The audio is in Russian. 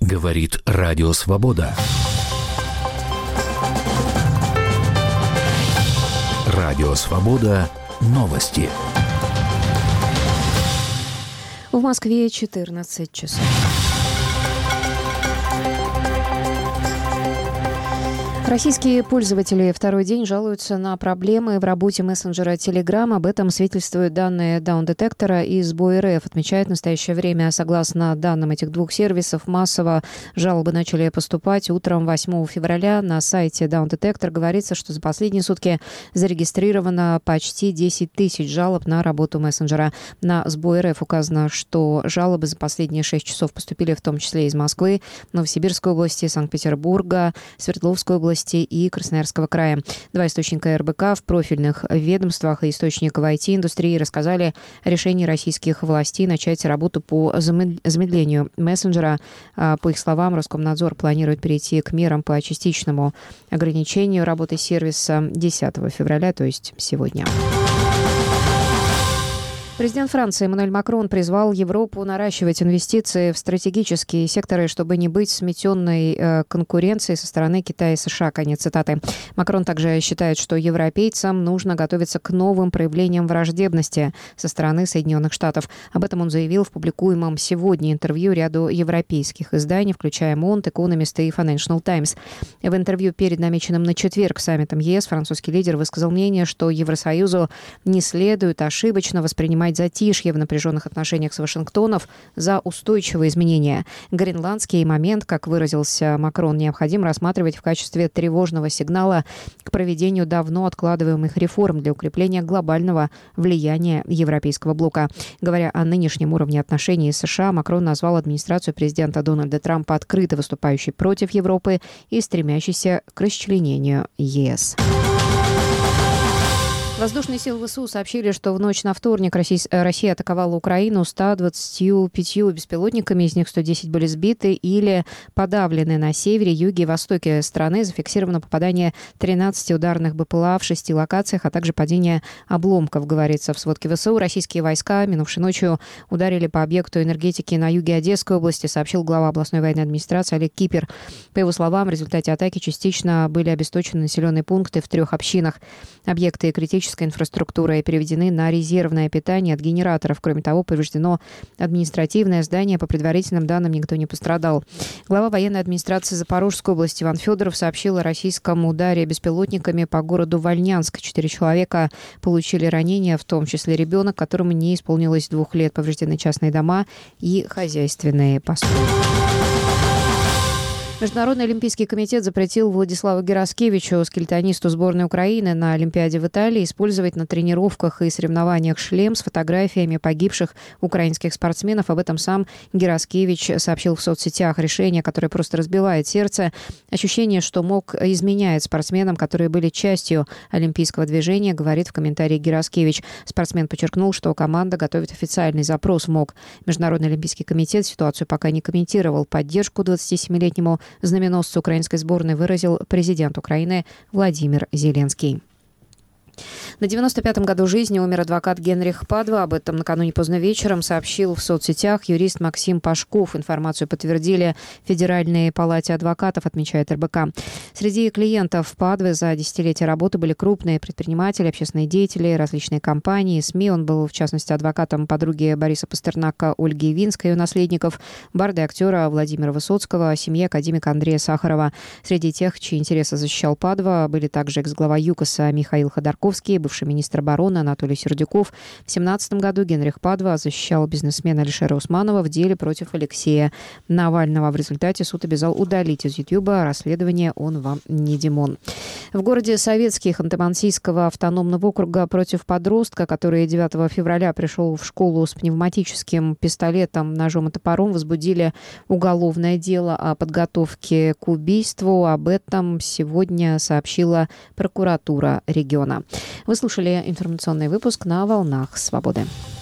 Говорит Радио Свобода. Радио Свобода. Новости. В Москве 14 часов. Российские пользователи второй день жалуются на проблемы в работе мессенджера Telegram. Об этом свидетельствуют данные Даун-детектора и СБУ РФ. Отмечает в настоящее время, согласно данным этих двух сервисов, массово жалобы начали поступать. Утром 8 февраля на сайте Даун-детектор говорится, что за последние сутки зарегистрировано почти 10 тысяч жалоб на работу мессенджера. На СБУ РФ указано, что жалобы за последние 6 часов поступили в том числе из Москвы, Новосибирской области, Санкт-Петербурга, Свердловской области и Красноярского края. Два источника РБК в профильных ведомствах и источник в IT-индустрии рассказали о решении российских властей начать работу по замедлению мессенджера. По их словам, Роскомнадзор планирует перейти к мерам по частичному ограничению работы сервиса 10 февраля, то есть сегодня. Президент Франции Эммануэль Макрон призвал Европу наращивать инвестиции в стратегические секторы, чтобы не быть сметенной конкуренцией со стороны Китая и США. Конец цитаты. Макрон также считает, что европейцам нужно готовиться к новым проявлениям враждебности со стороны Соединенных Штатов. Об этом он заявил в публикуемом сегодня интервью ряду европейских изданий, включая Mont, Economist и Financial Times. В интервью перед намеченным на четверг саммитом ЕС французский лидер высказал мнение, что Евросоюзу не следует ошибочно воспринимать затишье в напряженных отношениях с Вашингтоном за устойчивые изменения. Гренландский момент, как выразился Макрон, необходимо рассматривать в качестве тревожного сигнала к проведению давно откладываемых реформ для укрепления глобального влияния европейского блока. Говоря о нынешнем уровне отношений с США, Макрон назвал администрацию президента Дональда Трампа открыто выступающей против Европы и стремящейся к расчленению ЕС. Воздушные силы ВСУ сообщили, что в ночь на вторник Россия атаковала Украину 125 беспилотниками, из них 110 были сбиты или подавлены на севере, юге и востоке страны. Зафиксировано попадание 13 ударных БПЛА в 6 локациях, а также падение обломков, говорится в сводке ВСУ. Российские войска минувшей ночью ударили по объекту энергетики на юге Одесской области, сообщил глава областной военной администрации Олег Кипер. По его словам, в результате атаки частично были обесточены населенные пункты в 3 общинах. Объекты критической инфраструктуры переведены на резервное питание от генераторов. Кроме того, повреждено административное здание. По предварительным данным, никто не пострадал. Глава военной администрации Запорожской области Иван Федоров сообщил о российском ударе беспилотниками по городу Вольнянск. 4 человека получили ранения, в том числе ребенок, которому не исполнилось 2 лет. Повреждены частные дома и хозяйственные постройки. Международный олимпийский комитет запретил Владиславу Гераскевичу, скелетонисту сборной Украины на Олимпиаде в Италии, использовать на тренировках и соревнованиях шлем с фотографиями погибших украинских спортсменов. Об этом сам Гераскевич сообщил в соцсетях. Решение, которое просто разбивает сердце. Ощущение, что МОК изменяет спортсменам, которые были частью олимпийского движения, говорит в комментарии Гераскевич. Спортсмен подчеркнул, что команда готовит официальный запрос в МОК. Международный олимпийский комитет ситуацию пока не комментировал. Поддержку 27-летнему знаменосцу украинской сборной выразил президент Украины Владимир Зеленский. На 95-м году жизни умер адвокат Генрих Падва. Об этом накануне поздно вечером сообщил в соцсетях юрист Максим Пашков. Информацию подтвердили в Федеральной палате адвокатов, отмечает РБК. Среди клиентов Падвы за десятилетия работы были крупные предприниматели, общественные деятели, различные компании, СМИ. Он был, в частности, адвокатом подруги Бориса Пастернака Ольги Винской и ее наследников, барды актера Владимира Высоцкого, семьи академика Андрея Сахарова. Среди тех, чьи интересы защищал Падва, были также экс-глава ЮКОСа Михаил Ходорковский, бывший министр обороны Анатолий Сердюков. В 2017 году Генрих Падва защищал бизнесмена Алишера Усманова в деле против Алексея Навального. В результате суд обязал удалить из Ютьюба расследование «Он вам не Димон». В городе Советский Ханты-Мансийского автономного округа против подростка, который 9 февраля пришел в школу с пневматическим пистолетом, ножом и топором, возбудили уголовное дело о подготовке к убийству. Об этом сегодня сообщила прокуратура региона. Вы слушали информационный выпуск на «Волнах Свободы».